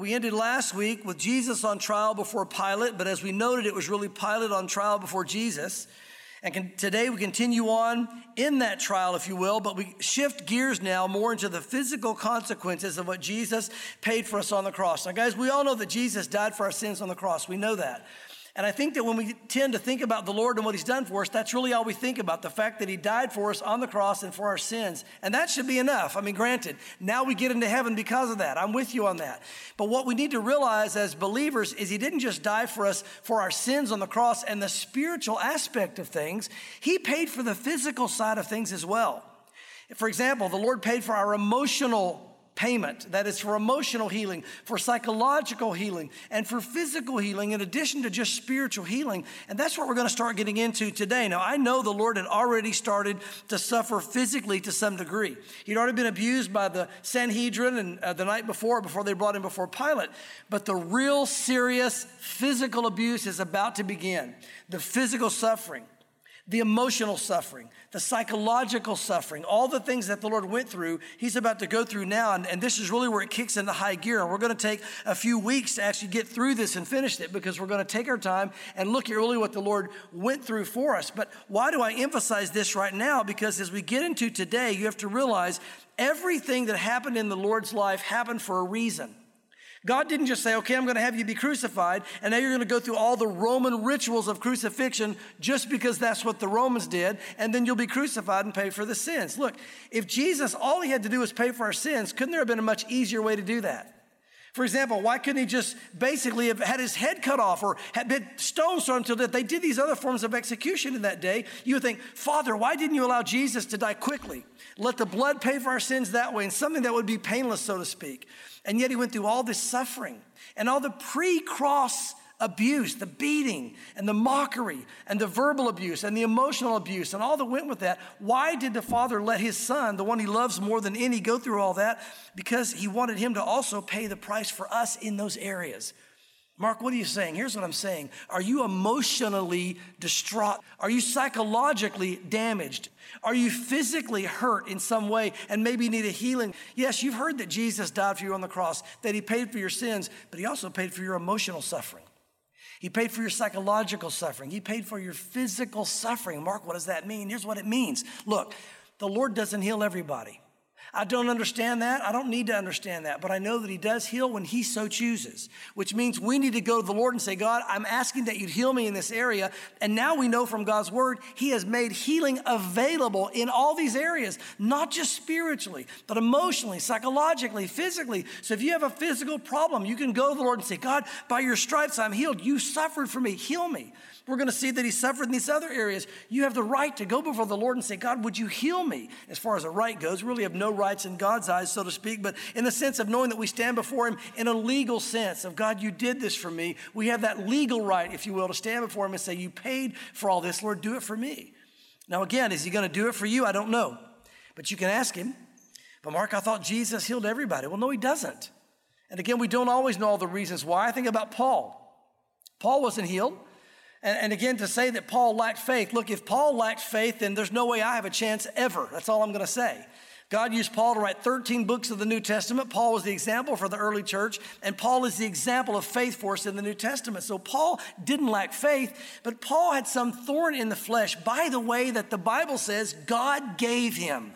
We ended last week with Jesus on trial before Pilate, but as we noted, it was really Pilate on trial before Jesus. And today we continue on in that trial, if you will, but we shift gears now more into the physical consequences of what Jesus paid for us on the cross. Now, guys, we all know that Jesus died for our sins on the cross. We know that. And I think that when we tend to think about the Lord and what he's done for us, that's really all we think about, the fact that he died for us on the cross and for our sins. And that should be enough. I mean, granted, now we get into heaven because of that. I'm with you on that. But what we need to realize as believers is he didn't just die for us for our sins on the cross and the spiritual aspect of things. He paid for the physical side of things as well. For example, the Lord paid for our emotional payment. That is for emotional healing, for psychological healing, and for physical healing, in addition to just spiritual healing. And that's what we're going to start getting into today. Now, I know the Lord had already started to suffer physically to some degree. He'd already been abused by the Sanhedrin and the night before they brought him before Pilate. But the real serious physical abuse is about to begin. The physical suffering, the emotional suffering, the psychological suffering, all the things that the Lord went through, he's about to go through now. And this is really where it kicks into high gear. And we're going to take a few weeks to actually get through this and finish it, because we're going to take our time and look at really what the Lord went through for us. But why do I emphasize this right now? Because as we get into today, you have to realize everything that happened in the Lord's life happened for a reason. God didn't just say, okay, I'm going to have you be crucified, and now you're going to go through all the Roman rituals of crucifixion just because that's what the Romans did, and then you'll be crucified and pay for the sins. Look, if Jesus, all he had to do was pay for our sins, couldn't there have been a much easier way to do that? For example, why couldn't he just basically have had his head cut off or had been stones thrown to death? They did these other forms of execution in that day. You would think, Father, why didn't you allow Jesus to die quickly? Let the blood pay for our sins that way, and something that would be painless, so to speak. And yet he went through all this suffering and all the pre-cross abuse, the beating and the mockery and the verbal abuse and the emotional abuse and all that went with that. Why did the Father let his Son, the one he loves more than any, go through all that? Because he wanted him to also pay the price for us in those areas. Mark, what are you saying? Here's what I'm saying. Are you emotionally distraught? Are you psychologically damaged? Are you physically hurt in some way and maybe need a healing? Yes, you've heard that Jesus died for you on the cross, that he paid for your sins, but he also paid for your emotional suffering. He paid for your psychological suffering. He paid for your physical suffering. Mark, what does that mean? Here's what it means. Look, the Lord doesn't heal everybody. I don't understand that. I don't need to understand that. But I know that he does heal when he so chooses, which means we need to go to the Lord and say, God, I'm asking that you'd heal me in this area. And now we know from God's word, he has made healing available in all these areas, not just spiritually, but emotionally, psychologically, physically. So if you have a physical problem, you can go to the Lord and say, God, by your stripes, I'm healed. You suffered for me. Heal me. We're going to see that he suffered in these other areas. You have the right to go before the Lord and say, God, would you heal me? As far as a right goes, we really have no rights in God's eyes, so to speak, but in the sense of knowing that we stand before him in a legal sense of, God, you did this for me. We have that legal right, if you will, to stand before him and say, you paid for all this, Lord, do it for me. Now, again, is he going to do it for you? I don't know, but you can ask him. But Mark, I thought Jesus healed everybody. Well, no, he doesn't. And again, we don't always know all the reasons why. I think about Paul. Paul wasn't healed. And again, to say that Paul lacked faith, look, if Paul lacked faith, then there's no way I have a chance ever. That's all I'm going to say. God used Paul to write 13 books of the New Testament. Paul was the example for the early church, and Paul is the example of faith for us in the New Testament. So Paul didn't lack faith, but Paul had some thorn in the flesh, by the way, that the Bible says God gave him.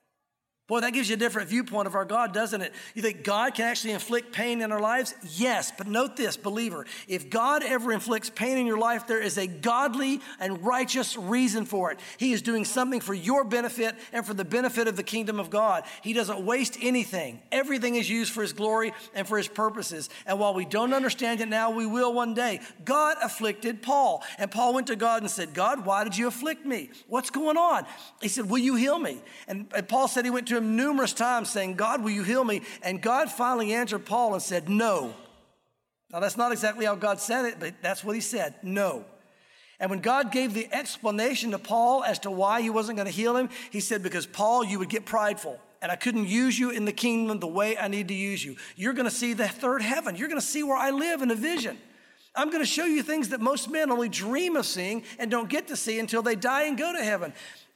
Boy, that gives you a different viewpoint of our God, doesn't it? You think God can actually inflict pain in our lives? Yes, but note this, believer. If God ever inflicts pain in your life, there is a godly and righteous reason for it. He is doing something for your benefit and for the benefit of the kingdom of God. He doesn't waste anything. Everything is used for his glory and for his purposes. And while we don't understand it now, we will one day. God afflicted Paul. And Paul went to God and said, God, why did you afflict me? What's going on? He said, will you heal me? And Paul said he went to him numerous times saying, God, will you heal me? And God finally answered Paul and said, no. Now, that's not exactly how God said it, but that's what he said, no. And when God gave the explanation to Paul as to why he wasn't going to heal him, he said, because Paul, you would get prideful, and I couldn't use you in the kingdom the way I need to use you. You're going to see the third heaven. You're going to see where I live in a vision. I'm going to show you things that most men only dream of seeing and don't get to see until they die and go to heaven.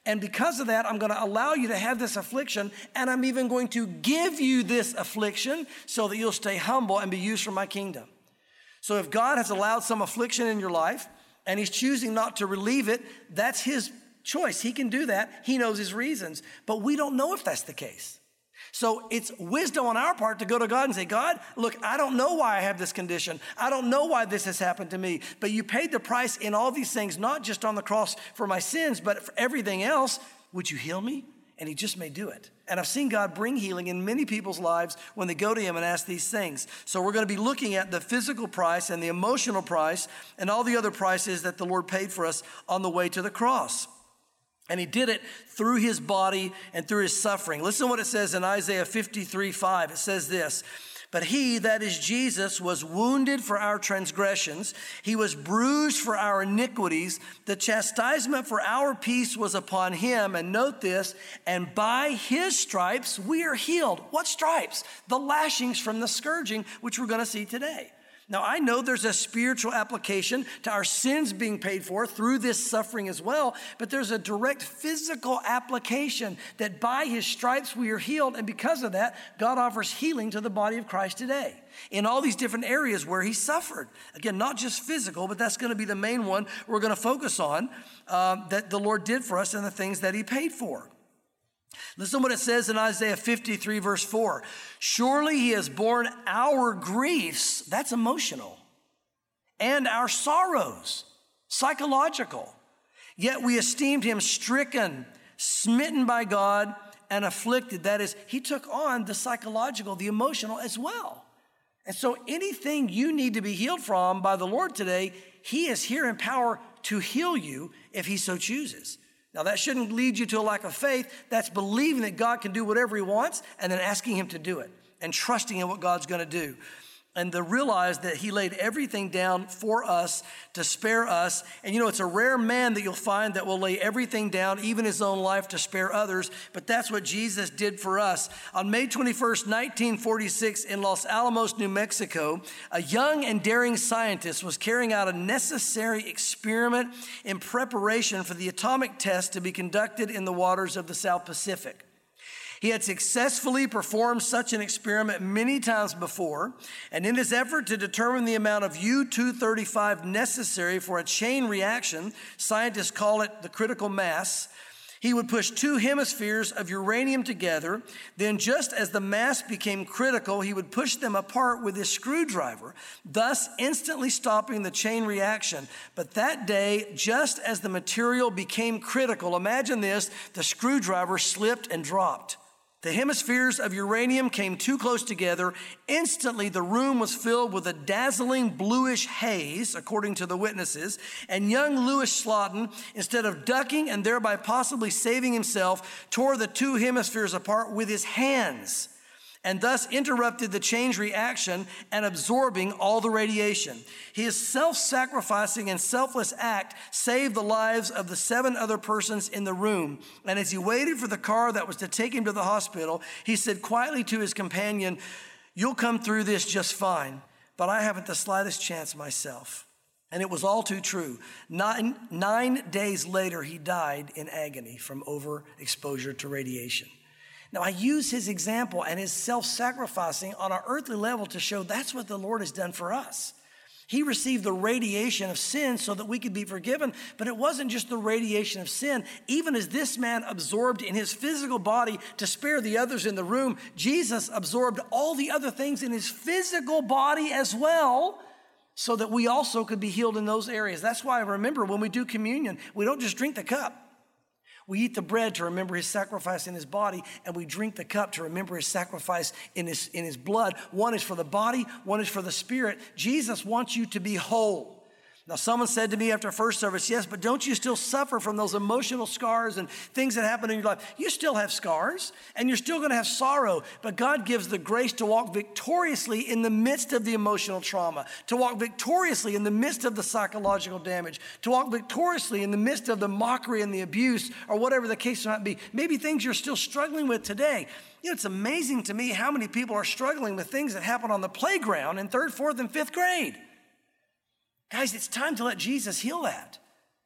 And because of that, I'm going to allow you to have this affliction, and I'm even going to give you this affliction so that you'll stay humble and be used for my kingdom. So if God has allowed some affliction in your life and he's choosing not to relieve it, that's his choice. He can do that. He knows his reasons, but we don't know if that's the case. So it's wisdom on our part to go to God and say, God, look, I don't know why I have this condition. I don't know why this has happened to me, but you paid the price in all these things, not just on the cross for my sins, but for everything else. Would you heal me? And he just may do it. And I've seen God bring healing in many people's lives when they go to him and ask these things. So we're going to be looking at the physical price and the emotional price and all the other prices that the Lord paid for us on the way to the cross. And he did it through his body and through his suffering. Listen to what it says in Isaiah 53:5. It says this, but he, that is Jesus, was wounded for our transgressions. He was bruised for our iniquities. The chastisement for our peace was upon him. And note this, and by his stripes we are healed. What stripes? The lashings from the scourging, which we're going to see today. Now, I know there's a spiritual application to our sins being paid for through this suffering as well, but there's a direct physical application that by his stripes we are healed, and because of that, God offers healing to the body of Christ today in all these different areas where he suffered. Again, not just physical, but that's going to be the main one we're going to focus on that the Lord did for us and the things that he paid for. Listen to what it says in Isaiah 53, verse 4. Surely he has borne our griefs, that's emotional, and our sorrows, psychological. Yet we esteemed him stricken, smitten by God, and afflicted. That is, he took on the psychological, the emotional as well. And so anything you need to be healed from by the Lord today, he is here in power to heal you if he so chooses. Now, that shouldn't lead you to a lack of faith. That's believing that God can do whatever he wants and then asking him to do it and trusting in what God's going to do. And to realize that he laid everything down for us to spare us. And you know, it's a rare man that you'll find that will lay everything down, even his own life, to spare others. But that's what Jesus did for us. On May 21st, 1946, in Los Alamos, New Mexico, a young and daring scientist was carrying out a necessary experiment in preparation for the atomic test to be conducted in the waters of the South Pacific. He had successfully performed such an experiment many times before, and in his effort to determine the amount of U-235 necessary for a chain reaction, scientists call it the critical mass, he would push two hemispheres of uranium together. Then, just as the mass became critical, he would push them apart with his screwdriver, thus instantly stopping the chain reaction. But that day, just as the material became critical, imagine this, the screwdriver slipped and dropped. The hemispheres of uranium came too close together. Instantly, the room was filled with a dazzling bluish haze, according to the witnesses. And young Louis Slotin, instead of ducking and thereby possibly saving himself, tore the two hemispheres apart with his hands, and thus interrupted the chain reaction and absorbing all the radiation. His self-sacrificing and selfless act saved the lives of the 7 other persons in the room. And as he waited for the car that was to take him to the hospital, he said quietly to his companion, "You'll come through this just fine, but I haven't the slightest chance myself." And it was all too true. 9 days later, he died in agony from overexposure to radiation. Now, I use his example and his self-sacrificing on an earthly level to show that's what the Lord has done for us. He received the radiation of sin so that we could be forgiven, but it wasn't just the radiation of sin. Even as this man absorbed in his physical body to spare the others in the room, Jesus absorbed all the other things in his physical body as well, so that we also could be healed in those areas. That's why, remember, when we do communion, we don't just drink the cup. We eat the bread to remember his sacrifice in his body, and we drink the cup to remember his sacrifice in his blood. One is for the body, one is for the spirit. Jesus wants you to be whole. Now, someone said to me after first service, yes, but don't you still suffer from those emotional scars and things that happen in your life? You still have scars, and you're still going to have sorrow, but God gives the grace to walk victoriously in the midst of the emotional trauma, to walk victoriously in the midst of the psychological damage, to walk victoriously in the midst of the mockery and the abuse, or whatever the case might be. Maybe things you're still struggling with today. You know, it's amazing to me how many people are struggling with things that happen on the playground in 3rd, 4th, and 5th grade. Guys, it's time to let Jesus heal that.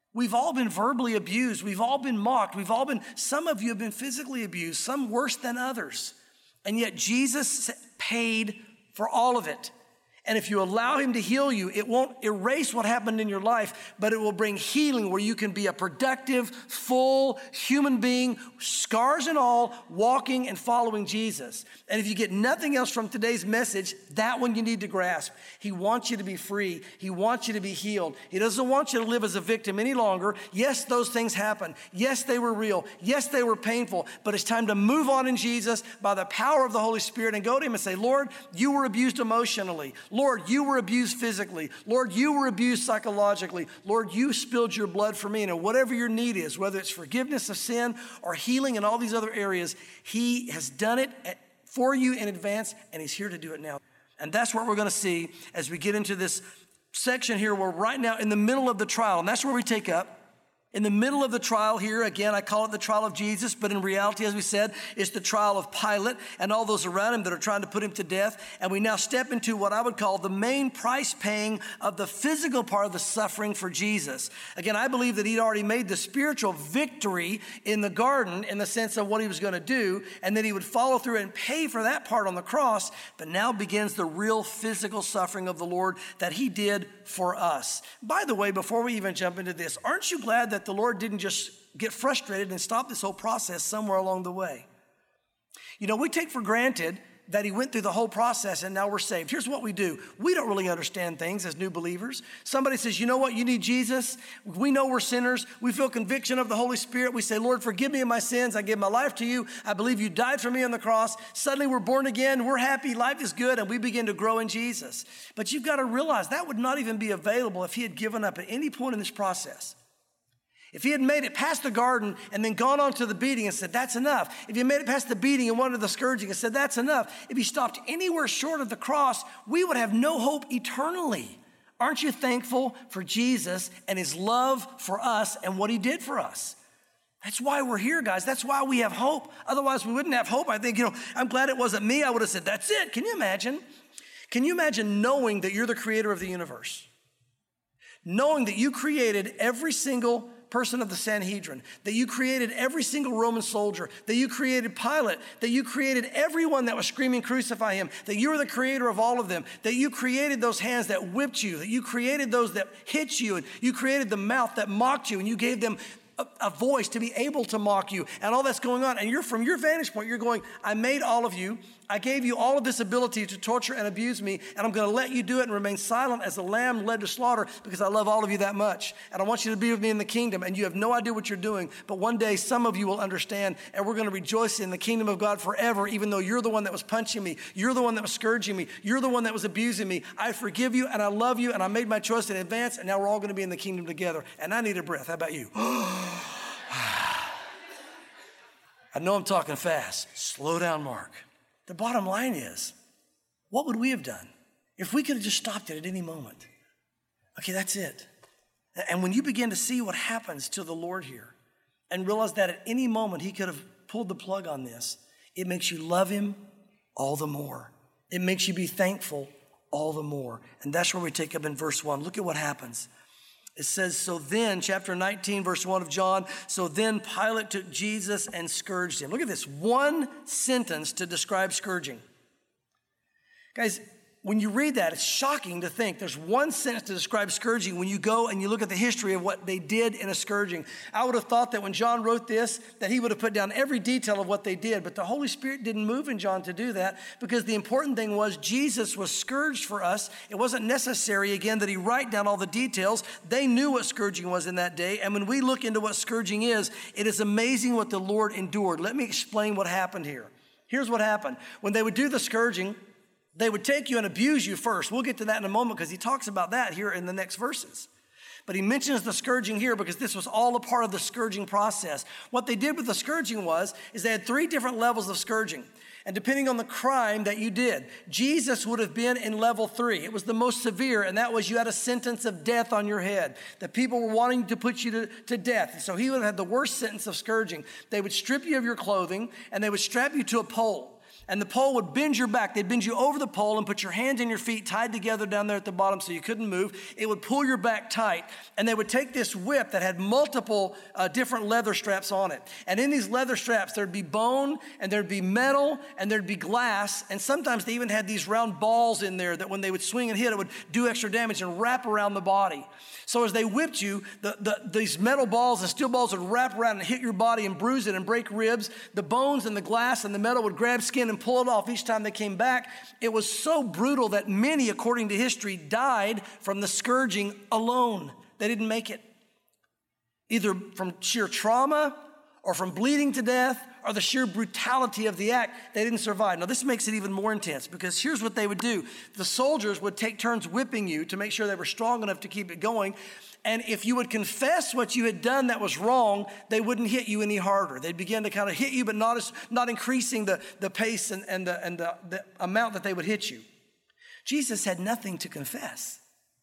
We've all been verbally abused. We've all been mocked. Some of you have been physically abused, some worse than others. And yet Jesus paid for all of it. And if you allow him to heal you, it won't erase what happened in your life, but it will bring healing where you can be a productive, full human being, scars and all, walking and following Jesus. And if you get nothing else from today's message, that one you need to grasp. He wants you to be free. He wants you to be healed. He doesn't want you to live as a victim any longer. Yes, those things happen. Yes, they were real. Yes, they were painful. But it's time to move on in Jesus by the power of the Holy Spirit and go to him and say, Lord, you were abused emotionally. Lord, you were abused physically. Lord, you were abused psychologically. Lord, you spilled your blood for me. And whatever your need is, whether it's forgiveness of sin or healing in all these other areas, he has done it for you in advance, and he's here to do it now. And that's what we're going to see as we get into this section here. We're right now in the middle of the trial, and that's where we take up. In the middle of the trial here, again, I call it the trial of Jesus, but in reality, as we said, it's the trial of Pilate and all those around him that are trying to put him to death. And we now step into what I would call the main price paying of the physical part of the suffering for Jesus. Again, I believe that he'd already made the spiritual victory in the garden in the sense of what he was going to do, and that he would follow through and pay for that part on the cross, but now begins the real physical suffering of the Lord that he did for us. By the way, before we even jump into this, aren't you glad that the Lord didn't just get frustrated and stop this whole process somewhere along the way? You know, we take for granted that he went through the whole process and now we're saved. Here's what we do. We don't really understand things as new believers. Somebody says, you know what, you need Jesus. We know we're sinners. We feel conviction of the Holy Spirit. We say, Lord, forgive me of my sins. I give my life to you. I believe you died for me on the cross. Suddenly we're born again. We're happy. Life is good. And we begin to grow in Jesus. But you've got to realize that would not even be available if he had given up at any point in this process. If he had made it past the garden and then gone on to the beating and said, that's enough. If he made it past the beating and went to the scourging and said, that's enough. If he stopped anywhere short of the cross, we would have no hope eternally. Aren't you thankful for Jesus and his love for us and what he did for us? That's why we're here, guys. That's why we have hope. Otherwise, we wouldn't have hope. I think, I'm glad it wasn't me. I would have said, that's it. Can you imagine? Can you imagine knowing that you're the creator of the universe? Knowing that you created every single person of the Sanhedrin, that you created every single Roman soldier, that you created Pilate, that you created everyone that was screaming, crucify him, that you were the creator of all of them, that you created those hands that whipped you, that you created those that hit you, and you created the mouth that mocked you, and you gave them a voice to be able to mock you, and all that's going on. And you're from your vantage point, you're going, I made all of you. I gave you all of this ability to torture and abuse me, and I'm going to let you do it and remain silent as a lamb led to slaughter because I love all of you that much. And I want you to be with me in the kingdom, and you have no idea what you're doing. But one day, some of you will understand, and we're going to rejoice in the kingdom of God forever, even though you're the one that was punching me. You're the one that was scourging me. You're the one that was abusing me. I forgive you, and I love you, and I made my choice in advance, and now we're all going to be in the kingdom together. And I need a breath. How about you? I know I'm talking fast. Slow down, Mark. The bottom line is, what would we have done if we could have just stopped it at any moment? Okay, that's it. And when you begin to see what happens to the Lord here and realize that at any moment he could have pulled the plug on this, it makes you love him all the more. It makes you be thankful all the more. And that's where we take up in verse 1. Look at what happens. It says, so then, chapter 19, verse 1 of John, so then Pilate took Jesus and scourged him. Look at this, one sentence to describe scourging. Guys, when you read that, it's shocking to think there's one sentence to describe scourging when you go and you look at the history of what they did in a scourging. I would have thought that when John wrote this, that he would have put down every detail of what they did, but the Holy Spirit didn't move in John to do that because the important thing was Jesus was scourged for us. It wasn't necessary, again, that he write down all the details. They knew what scourging was in that day, and when we look into what scourging is, it is amazing what the Lord endured. Let me explain what happened here. Here's what happened. When they would do the scourging, they would take you and abuse you first. We'll get to that in a moment because he talks about that here in the next verses. But he mentions the scourging here because this was all a part of the scourging process. What they did with the scourging is they had 3 different levels of scourging. And depending on the crime that you did, Jesus would have been in level 3. It was the most severe, and that was you had a sentence of death on your head. The people were wanting to put you to death. And so he would have had the worst sentence of scourging. They would strip you of your clothing, and they would strap you to a pole. And the pole would bend your back. They'd bend you over the pole and put your hands and your feet tied together down there at the bottom so you couldn't move. It would pull your back tight. And they would take this whip that had multiple different leather straps on it. And in these leather straps, there'd be bone, and there'd be metal, and there'd be glass. And sometimes they even had these round balls in there that when they would swing and hit, it would do extra damage and wrap around the body. So as they whipped you, these metal balls and steel balls would wrap around and hit your body and bruise it and break ribs. The bones and the glass and the metal would grab skin and pull it off each time they came back. It was so brutal that many, according to history, died from the scourging alone. They didn't make it. Either from sheer trauma or from bleeding to death or the sheer brutality of the act, they didn't survive. Now, this makes it even more intense because here's what they would do. The soldiers would take turns whipping you to make sure they were strong enough to keep it going. And if you would confess what you had done that was wrong, they wouldn't hit you any harder. They'd begin to kind of hit you, but not increasing the pace and the amount that they would hit you. Jesus had nothing to confess,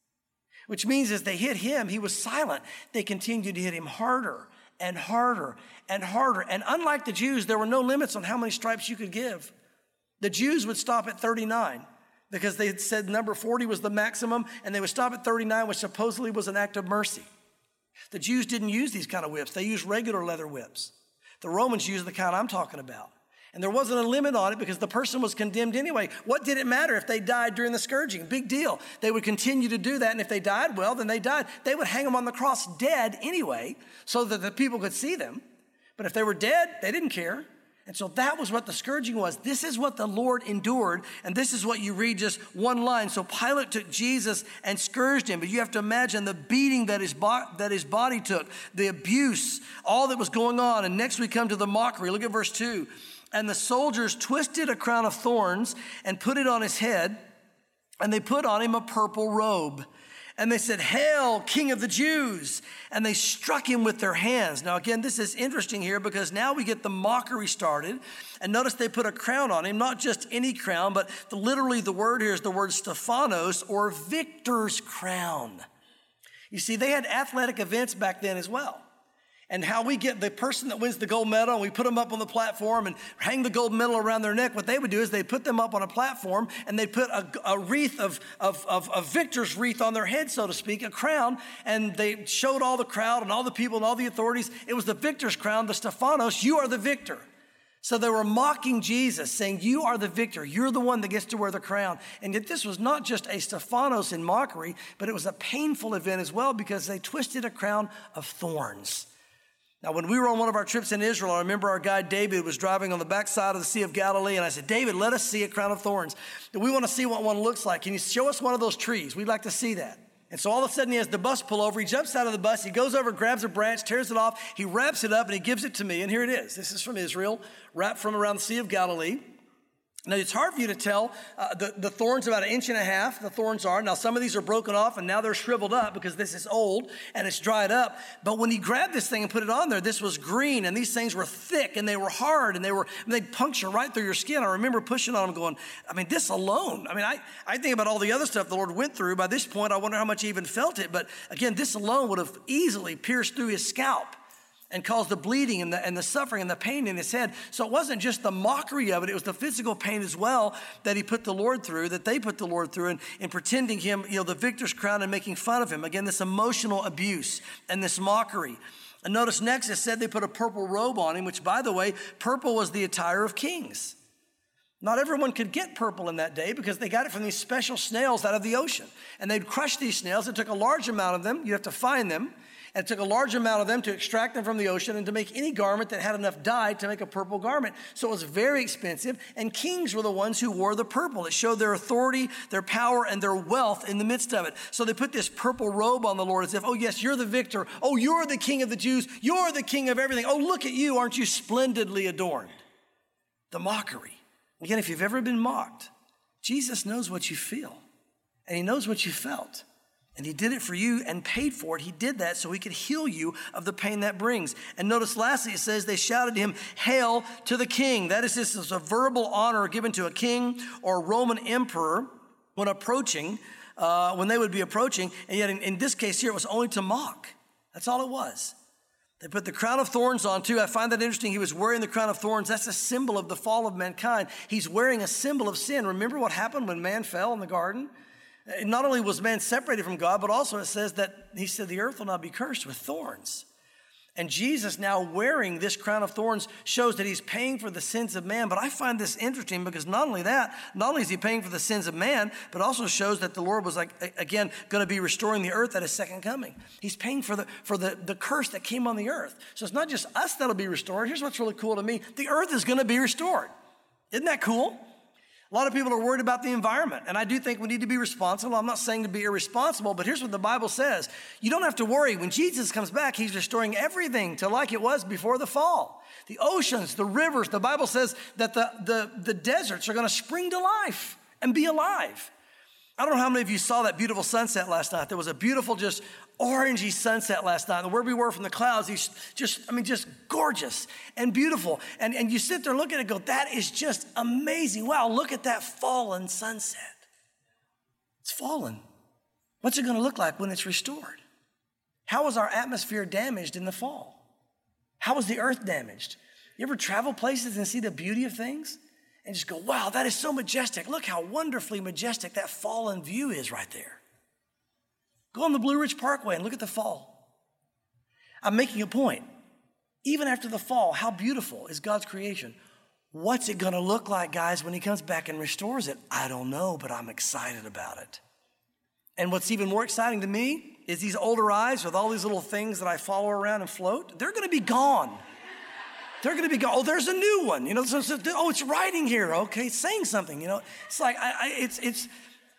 which means as they hit him, he was silent. They continued to hit him harder and harder and harder. And unlike the Jews, there were no limits on how many stripes you could give. The Jews would stop at 39 because they had said number 40 was the maximum, and they would stop at 39, which supposedly was an act of mercy. The Jews didn't use these kind of whips. They used regular leather whips. The Romans used the kind I'm talking about. And there wasn't a limit on it because the person was condemned anyway. What did it matter if they died during the scourging? Big deal. They would continue to do that, and if they died, well, then they died. They would hang them on the cross dead anyway so that the people could see them. But if they were dead, they didn't care. And so that was what the scourging was. This is what the Lord endured, and this is what you read just one line. So Pilate took Jesus and scourged him, but you have to imagine the beating that his body took, the abuse, all that was going on. And next we come to the mockery. Look at verse 2. And the soldiers twisted a crown of thorns and put it on his head, and they put on him a purple robe. And they said, "Hail, King of the Jews!" And they struck him with their hands. Now, again, this is interesting here because now we get the mockery started. And notice they put a crown on him, not just any crown, but literally the word here is the word Stephanos, or victor's crown. You see, they had athletic events back then as well. And how we get the person that wins the gold medal, and we put them up on the platform and hang the gold medal around their neck. What they would do is they'd put them up on a platform, and they'd put a wreath of victor's wreath on their head, so to speak, a crown. And they showed all the crowd and all the people and all the authorities. It was the victor's crown, the Stephanos. You are the victor. So they were mocking Jesus, saying, you are the victor. You're the one that gets to wear the crown. And yet this was not just a Stephanos in mockery, but it was a painful event as well because they twisted a crown of thorns. Now, when we were on one of our trips in Israel, I remember our guide David was driving on the backside of the Sea of Galilee, and I said, David, let us see a crown of thorns. We want to see what one looks like. Can you show us one of those trees? We'd like to see that. And so all of a sudden he has the bus pull over. He jumps out of the bus. He goes over, grabs a branch, tears it off. He wraps it up, and he gives it to me. And here it is. This is from Israel, wrapped from around the Sea of Galilee. Now, it's hard for you to tell. The thorn's about 1.5 inches, the thorns are. Now, some of these are broken off, and now they're shriveled up because this is old, and it's dried up. But when he grabbed this thing and put it on there, this was green, and these things were thick, and they were hard, and they'd puncture right through your skin. I remember pushing on them going, this alone. I think about all the other stuff the Lord went through. By this point, I wonder how much he even felt it. But again, this alone would have easily pierced through his scalp and caused the bleeding and the suffering and the pain in his head. So it wasn't just the mockery of it, it was the physical pain as well that he put the Lord through, that they put the Lord through in pretending him, the victor's crown and making fun of him. Again, this emotional abuse and this mockery. And notice next it said they put a purple robe on him, which, by the way, purple was the attire of kings. Not everyone could get purple in that day because they got it from these special snails out of the ocean. And they'd crush these snails. It took a large amount of them. You'd have to find them. And it took a large amount of them to extract them from the ocean and to make any garment that had enough dye to make a purple garment. So it was very expensive, and kings were the ones who wore the purple. It showed their authority, their power, and their wealth in the midst of it. So they put this purple robe on the Lord as if, oh yes, you're the victor. Oh, you're the King of the Jews. You're the King of everything. Oh, look at you. Aren't you splendidly adorned? The mockery. Again, if you've ever been mocked, Jesus knows what you feel, and he knows what you felt. And he did it for you and paid for it. He did that so he could heal you of the pain that brings. And notice lastly, it says they shouted to him, "Hail to the king." That is, this is a verbal honor given to a king or a Roman emperor when approaching, when they would be approaching. And yet in this case here, it was only to mock. That's all it was. They put the crown of thorns on too. I find that interesting. He was wearing the crown of thorns. That's a symbol of the fall of mankind. He's wearing a symbol of sin. Remember what happened when man fell in the garden? Not only was man separated from God, but also it says that he said the earth will now be cursed with thorns. And Jesus now wearing this crown of thorns shows that he's paying for the sins of man. But I find this interesting because not only is he paying for the sins of man, but also shows that the Lord was again, going to be restoring the earth at his second coming. He's paying for the curse that came on the earth. So it's not just us that'll be restored. Here's what's really cool to me. The earth is going to be restored. Isn't that cool? A lot of people are worried about the environment, and I do think we need to be responsible. I'm not saying to be irresponsible, but here's what the Bible says. You don't have to worry. When Jesus comes back, he's restoring everything to like it was before the fall. The oceans, the rivers, the Bible says that the deserts are going to spring to life and be alive. I don't know how many of you saw that beautiful sunset last night. There was a beautiful, just orangey sunset last night. And where we were from the clouds, just gorgeous and beautiful. And you sit there and look at it and go, that is just amazing. Wow, look at that fallen sunset. It's fallen. What's it going to look like when it's restored? How was our atmosphere damaged in the fall? How was the earth damaged? You ever travel places and see the beauty of things? And just go, wow, that is so majestic. Look how wonderfully majestic that fallen view is right there. Go on the Blue Ridge Parkway and look at the fall. I'm making a point. Even after the fall, how beautiful is God's creation? What's it going to look like, guys, when he comes back and restores it? I don't know, but I'm excited about it. And what's even more exciting to me is these older eyes with all these little things that I follow around and float. They're going to be gone. They're going to be gone. Oh, there's a new one. It's writing here. Okay, it's saying something. It's like it's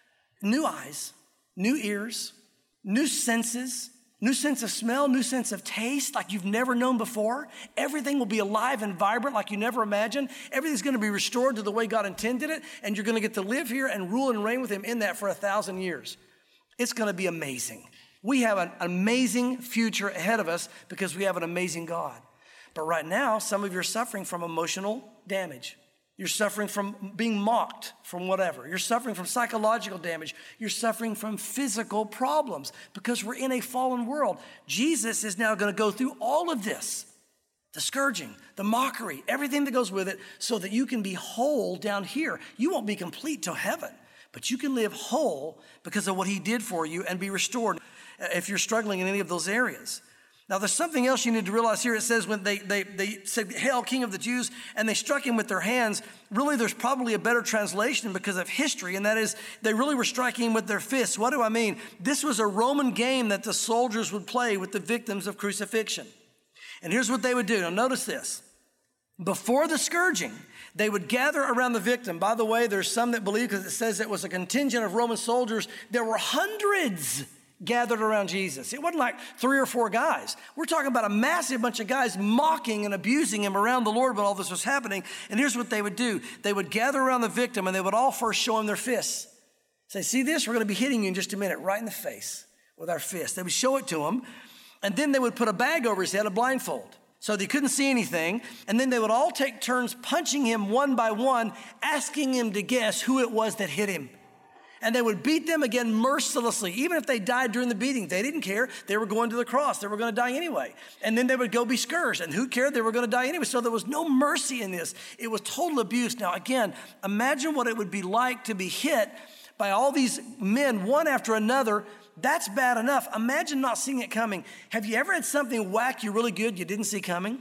new eyes, new ears, new senses, new sense of smell, new sense of taste like you've never known before. Everything will be alive and vibrant like you never imagined. Everything's going to be restored to the way God intended it, and you're going to get to live here and rule and reign with him in that for 1,000 years. It's going to be amazing. We have an amazing future ahead of us because we have an amazing God. But right now, some of you are suffering from emotional damage. You're suffering from being mocked, from whatever. You're suffering from psychological damage. You're suffering from physical problems because we're in a fallen world. Jesus is now going to go through all of this, the scourging, the mockery, everything that goes with it, so that you can be whole down here. You won't be complete till heaven, but you can live whole because of what he did for you and be restored if you're struggling in any of those areas. Now, there's something else you need to realize here. It says when they said, "Hail, King of the Jews," and they struck him with their hands. Really, there's probably a better translation because of history, and that is they really were striking him with their fists. What do I mean? This was a Roman game that the soldiers would play with the victims of crucifixion. And here's what they would do. Now, notice this. Before the scourging, they would gather around the victim. By the way, there's some that believe, because it says it was a contingent of Roman soldiers, there were hundreds gathered around Jesus. It wasn't like 3 or 4 guys. We're talking about a massive bunch of guys mocking and abusing him around the Lord when all this was happening. And here's what they would do. They would gather around the victim and they would all first show him their fists. Say, see this? We're going to be hitting you in just a minute, right in the face with our fists. They would show it to him. And then they would put a bag over his head, a blindfold, so they couldn't see anything. And then they would all take turns punching him one by one, asking him to guess who it was that hit him. And they would beat them again mercilessly. Even if they died during the beating, they didn't care. They were going to the cross. They were going to die anyway. And then they would go be scourged. And who cared? They were going to die anyway. So there was no mercy in this. It was total abuse. Now, again, imagine what it would be like to be hit by all these men, one after another. That's bad enough. Imagine not seeing it coming. Have you ever had something whack you really good you didn't see coming?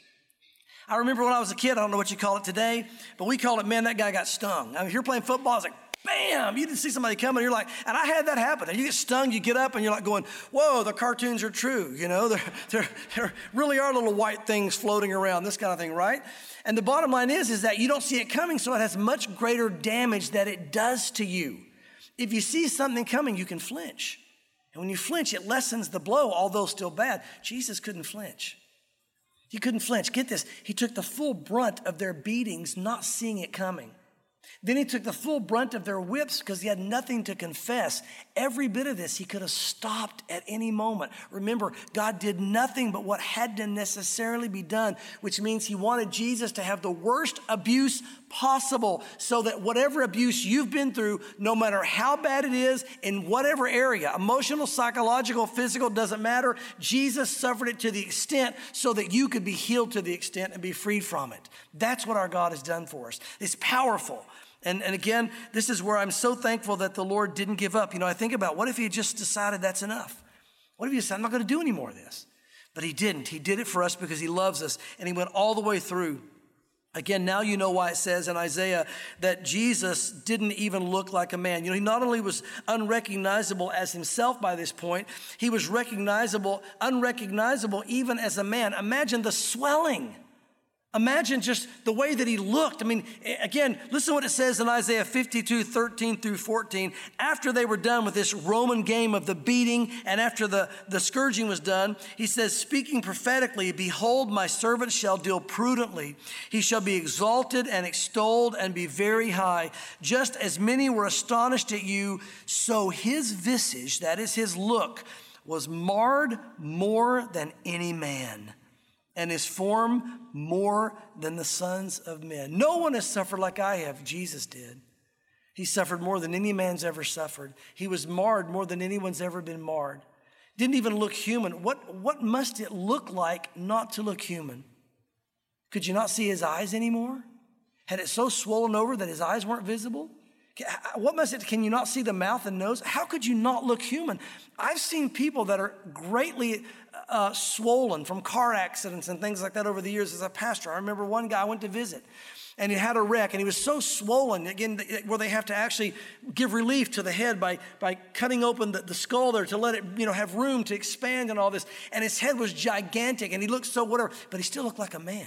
I remember when I was a kid, I don't know what you call it today, but we called it, man, that guy got stung. I mean, if you're playing football, it's like, bam, you didn't see somebody coming. You're like, and I had that happen. And you get stung, you get up, and you're like going, whoa, the cartoons are true. There really are little white things floating around, this kind of thing, right? And the bottom line is that you don't see it coming, so it has much greater damage that it does to you. If you see something coming, you can flinch. And when you flinch, it lessens the blow, although still bad. Jesus couldn't flinch. He couldn't flinch. Get this. He took the full brunt of their beatings, not seeing it coming. Then he took the full brunt of their whips because he had nothing to confess. Every bit of this he could have stopped at any moment. Remember, God did nothing but what had to necessarily be done, which means he wanted Jesus to have the worst abuse possible so that whatever abuse you've been through, no matter how bad it is, in whatever area, emotional, psychological, physical, doesn't matter, Jesus suffered it to the extent so that you could be healed to the extent and be freed from it. That's what our God has done for us. It's powerful. And again, this is where I'm so thankful that the Lord didn't give up. I think about what if he had just decided that's enough? What if he said, I'm not going to do any more of this? But he didn't. He did it for us because he loves us. And he went all the way through. Again, now you know why it says in Isaiah that Jesus didn't even look like a man. He not only was unrecognizable as himself by this point, he was unrecognizable even as a man. Imagine the swelling. Imagine just the way that he looked. Again, listen to what it says in Isaiah 52, 13 through 14. After they were done with this Roman game of the beating and after the scourging was done, he says, speaking prophetically, behold, my servant shall deal prudently. He shall be exalted and extolled and be very high. Just as many were astonished at you, so his visage, that is his look, was marred more than any man, and his form more than the sons of men. No one has suffered like I have. Jesus did. He suffered more than any man's ever suffered. He was marred more than anyone's ever been marred. Didn't even look human. What must it look like not to look human? Could you not see his eyes anymore? Had it so swollen over that his eyes weren't visible? Can you not see the mouth and nose? How could you not look human? I've seen people that are greatly swollen from car accidents and things like that over the years as a pastor. I remember one guy I went to visit and he had a wreck and he was so swollen, again, where they have to actually give relief to the head by cutting open the skull there to let it, have room to expand and all this. And his head was gigantic and he looked so whatever, but he still looked like a man.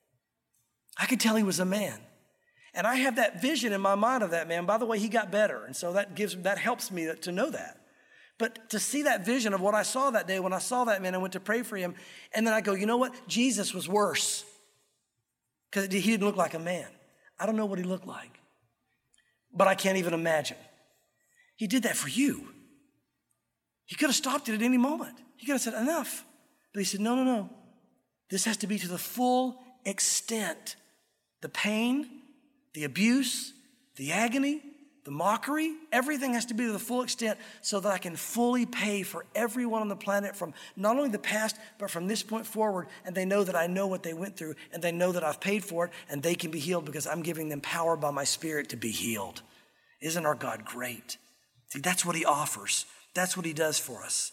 I could tell he was a man. And I have that vision in my mind of that man. By the way, he got better. And so that helps me to know that. But to see that vision of what I saw that day when I saw that man, I went to pray for him. And then I go, you know what? Jesus was worse because he didn't look like a man. I don't know what he looked like, but I can't even imagine. He did that for you. He could have stopped it at any moment. He could have said, enough. But he said, no. This has to be to the full extent. The pain, the abuse, the agony, the mockery, everything has to be to the full extent so that I can fully pay for everyone on the planet from not only the past, but from this point forward. And they know that I know what they went through and they know that I've paid for it and they can be healed because I'm giving them power by my Spirit to be healed. Isn't our God great? See, that's what he offers. That's what he does for us.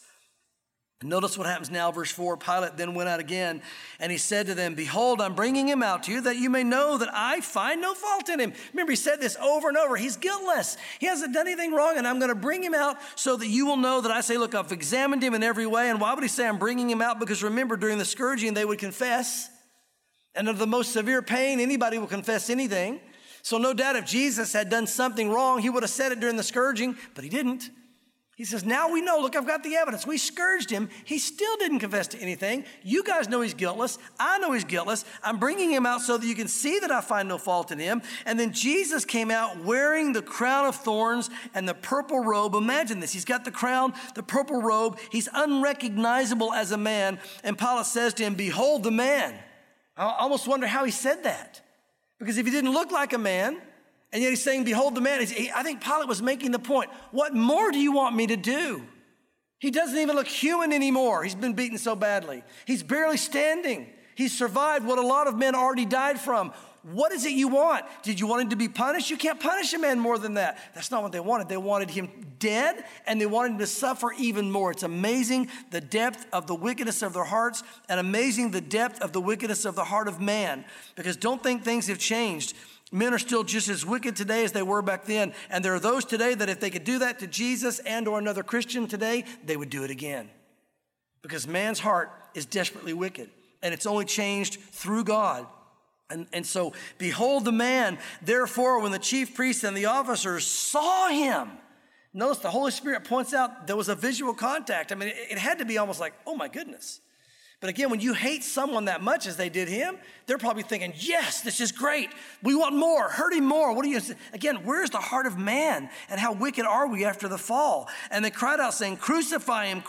Notice what happens now, verse 4. Pilate then went out again, and he said to them, behold, I'm bringing him out to you that you may know that I find no fault in him. Remember, he said this over and over. He's guiltless. He hasn't done anything wrong, and I'm going to bring him out so that you will know that I say, look, I've examined him in every way. And why would he say I'm bringing him out? Because remember, during the scourging, they would confess. And under the most severe pain, anybody will confess anything. So no doubt if Jesus had done something wrong, he would have said it during the scourging, but he didn't. He says, now we know, look, I've got the evidence. We scourged him. He still didn't confess to anything. You guys know he's guiltless. I know he's guiltless. I'm bringing him out so that you can see that I find no fault in him. And then Jesus came out wearing the crown of thorns and the purple robe. Imagine this. He's got the crown, the purple robe. He's unrecognizable as a man. And Pilate says to him, behold the man. I almost wonder how he said that. Because if he didn't look like a man, and yet he's saying, behold the man. I think Pilate was making the point. What more do you want me to do? He doesn't even look human anymore. He's been beaten so badly. He's barely standing. He's survived what a lot of men already died from. What is it you want? Did you want him to be punished? You can't punish a man more than that. That's not what they wanted. They wanted him dead, and they wanted him to suffer even more. It's amazing the depth of the wickedness of their hearts and amazing the depth of the wickedness of the heart of man. Because don't think things have changed. Men are still just as wicked today as they were back then. And there are those today that if they could do that to Jesus and or another Christian today, they would do it again. Because man's heart is desperately wicked. And it's only changed through God. And so, behold the man. Therefore, when the chief priests and the officers saw him, notice the Holy Spirit points out there was a visual contact. I mean, it had to be almost like, oh my goodness. But again, when you hate someone that much as they did him, they're probably thinking, yes, this is great. We want more, hurt him more. Again, where's the heart of man? And how wicked are we after the fall? And they cried out saying, crucify him,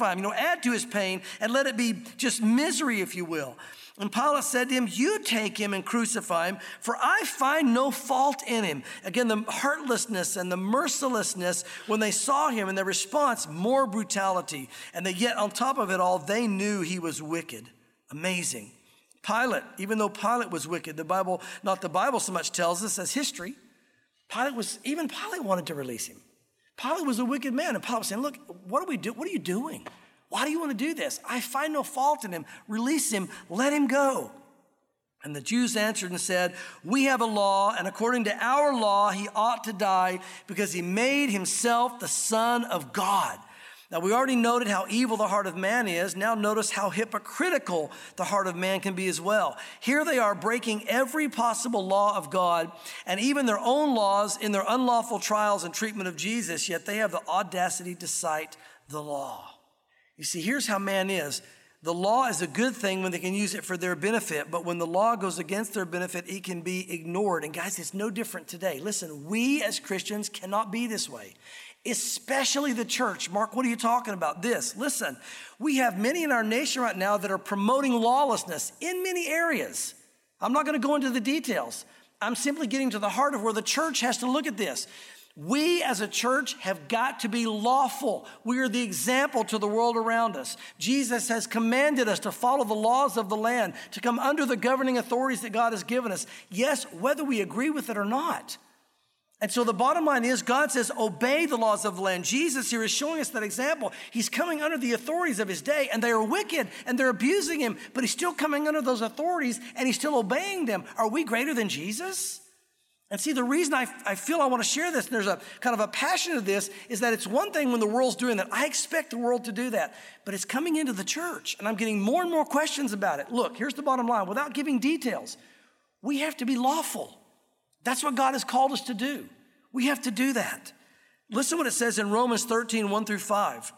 add to his pain and let it be just misery, if you will. And Pilate said to him, you take him and crucify him, for I find no fault in him. Again, the heartlessness and the mercilessness when they saw him and their response, more brutality. And that yet on top of it all, they knew he was wicked. Amazing. Pilate, even though Pilate was wicked, not the Bible so much tells us as history, Pilate wanted to release him. Pilate was a wicked man. And Pilate was saying, look, what do we do? What are you doing? Why do you want to do this? I find no fault in him. Release him. Let him go. And the Jews answered and said, we have a law, and according to our law, he ought to die because he made himself the Son of God. Now, we already noted how evil the heart of man is. Now notice how hypocritical the heart of man can be as well. Here they are breaking every possible law of God and even their own laws in their unlawful trials and treatment of Jesus, yet they have the audacity to cite the law. You see, here's how man is. The law is a good thing when they can use it for their benefit, but when the law goes against their benefit, it can be ignored. And guys, it's no different today. Listen, we as Christians cannot be this way, especially the church. Mark, what are you talking about? Listen, we have many in our nation right now that are promoting lawlessness in many areas. I'm not going to go into the details. I'm simply getting to the heart of where the church has to look at this. We as a church have got to be lawful. We are the example to the world around us. Jesus has commanded us to follow the laws of the land, to come under the governing authorities that God has given us. Yes, whether we agree with it or not. And so the bottom line is God says, obey the laws of the land. Jesus here is showing us that example. He's coming under the authorities of his day, and they are wicked and they're abusing him, but he's still coming under those authorities and he's still obeying them. Are we greater than Jesus? And see, the reason I feel I want to share this, and there's a kind of a passion of this, is that it's one thing when the world's doing that. I expect the world to do that, but it's coming into the church, and I'm getting more and more questions about it. Look, here's the bottom line. Without giving details, we have to be lawful. That's what God has called us to do. We have to do that. Listen what it says in Romans 13, 1-5.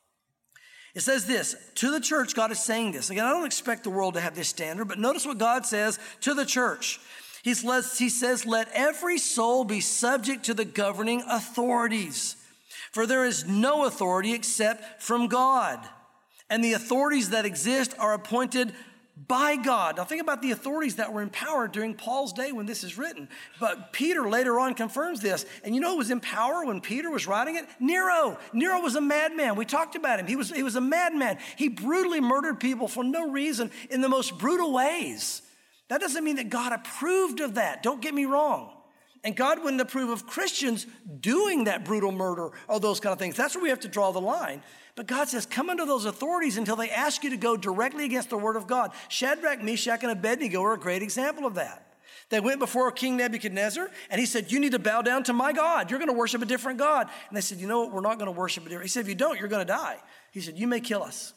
It says this, to the church, God is saying this. Again, I don't expect the world to have this standard, but notice what God says to the church. He says, let every soul be subject to the governing authorities, for there is no authority except from God. And the authorities that exist are appointed by God. Now think about the authorities that were in power during Paul's day when this is written. But Peter later on confirms this. And you know who was in power when Peter was writing it? Nero. Nero was a madman. We talked about him. He was a madman. He brutally murdered people for no reason in the most brutal ways. That doesn't mean that God approved of that. Don't get me wrong. And God wouldn't approve of Christians doing that brutal murder or those kind of things. That's where we have to draw the line. But God says, come under those authorities until they ask you to go directly against the word of God. Shadrach, Meshach, and Abednego are a great example of that. They went before King Nebuchadnezzar, and he said, you need to bow down to my God. You're going to worship a different God. And they said, you know what? We're not going to worship a different. He said, if you don't, you're going to die. He said, you may kill us,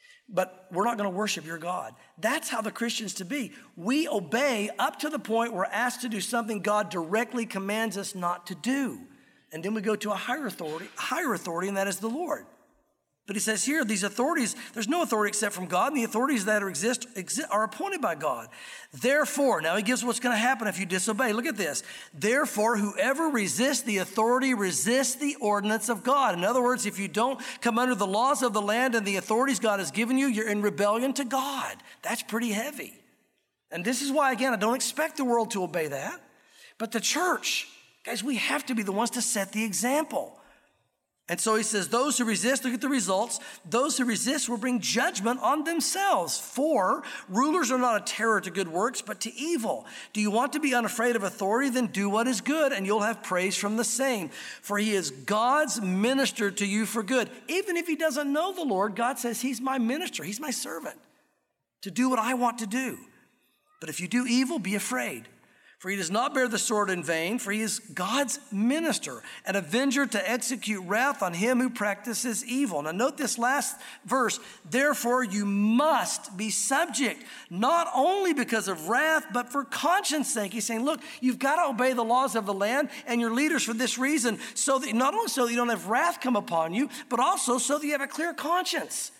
but we're not going to worship your God. That's how the Christians to be. We obey up to the point we're asked to do something God directly commands us not to do. And then we go to a higher authority, and that is the Lord. But he says here, these authorities, there's no authority except from God, and the authorities that exist are appointed by God. Therefore, now he gives what's going to happen if you disobey. Look at this. Therefore, whoever resists the authority resists the ordinance of God. In other words, if you don't come under the laws of the land and the authorities God has given you, you're in rebellion to God. That's pretty heavy. And this is why, again, I don't expect the world to obey that. But the church, guys, we have to be the ones to set the example. And so he says, those who resist, look at the results, those who resist will bring judgment on themselves. For rulers are not a terror to good works, but to evil. Do you want to be unafraid of authority? Then do what is good, and you'll have praise from the same. For he is God's minister to you for good. Even if he doesn't know the Lord, God says he's my minister, he's my servant to do what I want to do. But if you do evil, be afraid. For he does not bear the sword in vain, for he is God's minister, an avenger to execute wrath on him who practices evil. Now note this last verse, therefore you must be subject, not only because of wrath, but for conscience sake. He's saying, look, you've got to obey the laws of the land and your leaders for this reason, so that not only so that you don't have wrath come upon you, but also so that you have a clear conscience.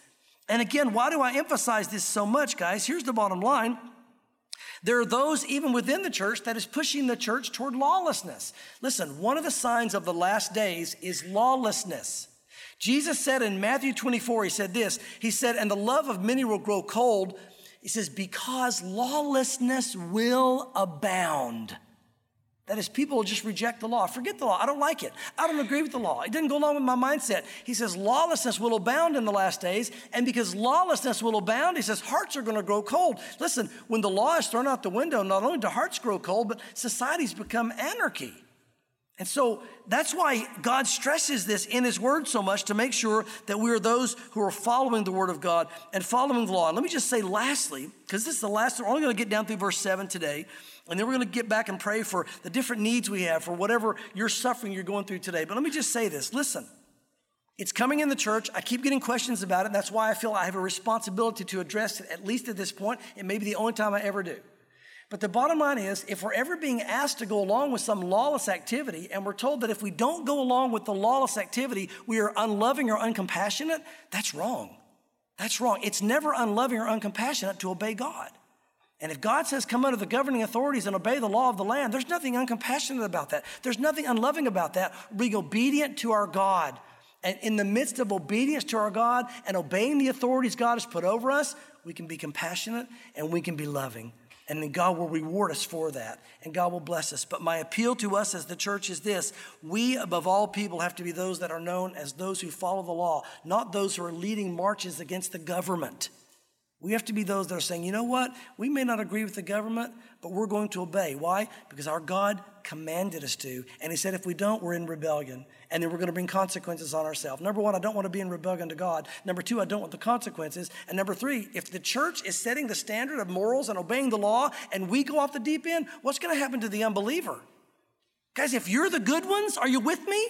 And again, why do I emphasize this so much, guys? Here's the bottom line. There are those even within the church that is pushing the church toward lawlessness. Listen, one of the signs of the last days is lawlessness. Jesus said in Matthew 24, he said this, he said, and the love of many will grow cold. He says, because lawlessness will abound. That is, people will just reject the law. Forget the law. I don't like it. I don't agree with the law. It didn't go along with my mindset. He says lawlessness will abound in the last days. And because lawlessness will abound, he says hearts are going to grow cold. Listen, when the law is thrown out the window, not only do hearts grow cold, but societies become anarchy. And so that's why God stresses this in his word so much, to make sure that we are those who are following the word of God and following the law. And let me just say lastly, because this is the last, we're only going to get down through verse 7 today. And then we're going to get back and pray for the different needs we have for whatever you're suffering, you're going through today. But let me just say this. Listen, it's coming in the church. I keep getting questions about it. And that's why I feel I have a responsibility to address it, at least at this point. It may be the only time I ever do. But the bottom line is, if we're ever being asked to go along with some lawless activity, and we're told that if we don't go along with the lawless activity, we are unloving or uncompassionate, that's wrong. That's wrong. It's never unloving or uncompassionate to obey God. And if God says come under the governing authorities and obey the law of the land, there's nothing uncompassionate about that. There's nothing unloving about that. Being obedient to our God. And in the midst of obedience to our God and obeying the authorities God has put over us, we can be compassionate and we can be loving. And then God will reward us for that, and God will bless us. But my appeal to us as the church is this: we, above all people, have to be those that are known as those who follow the law, not those who are leading marches against the government. We have to be those that are saying, you know what? We may not agree with the government, but we're going to obey. Why? Because our God commanded us to. And he said, if we don't, we're in rebellion. And then we're going to bring consequences on ourselves. Number one, I don't want to be in rebellion to God. Number two, I don't want the consequences. And number three, if the church is setting the standard of morals and obeying the law, and we go off the deep end, what's going to happen to the unbeliever? Guys, if you're the good ones, are you with me?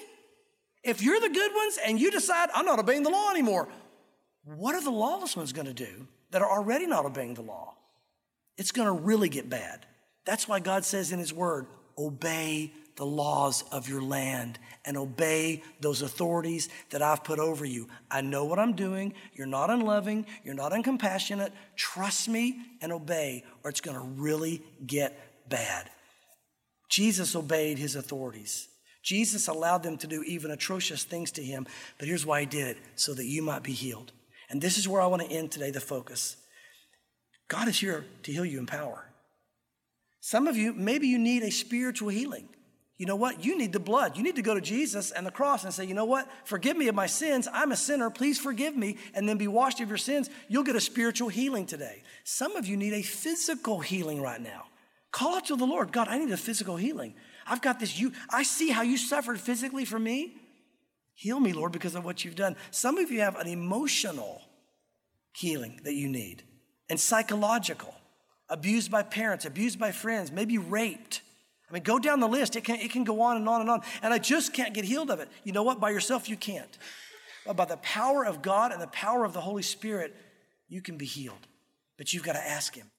If you're the good ones and you decide, I'm not obeying the law anymore, what are the lawless ones going to do that are already not obeying the law? It's going to really get bad. That's why God says in his word, obey the laws of your land and obey those authorities that I've put over you. I know what I'm doing. You're not unloving. You're not uncompassionate. Trust me and obey, or it's going to really get bad. Jesus obeyed his authorities. Jesus allowed them to do even atrocious things to him, but here's why he did it: so that you might be healed. And this is where I want to end today, the focus. God is here to heal you in power. Some of you, maybe you need a spiritual healing. You know what? You need the blood. You need to go to Jesus and the cross and say, you know what? Forgive me of my sins. I'm a sinner. Please forgive me. And then be washed of your sins. You'll get a spiritual healing today. Some of you need a physical healing right now. Call out to the Lord. God, I need a physical healing. I've got this. I see how you suffered physically for me. Heal me, Lord, because of what you've done. Some of you have an emotional healing that you need, and psychological. Abused by parents, abused by friends, maybe raped. I mean, go down the list. It can go on and on and on. And I just can't get healed of it. You know what? By yourself, you can't. But by the power of God and the power of the Holy Spirit, you can be healed. But you've got to ask him.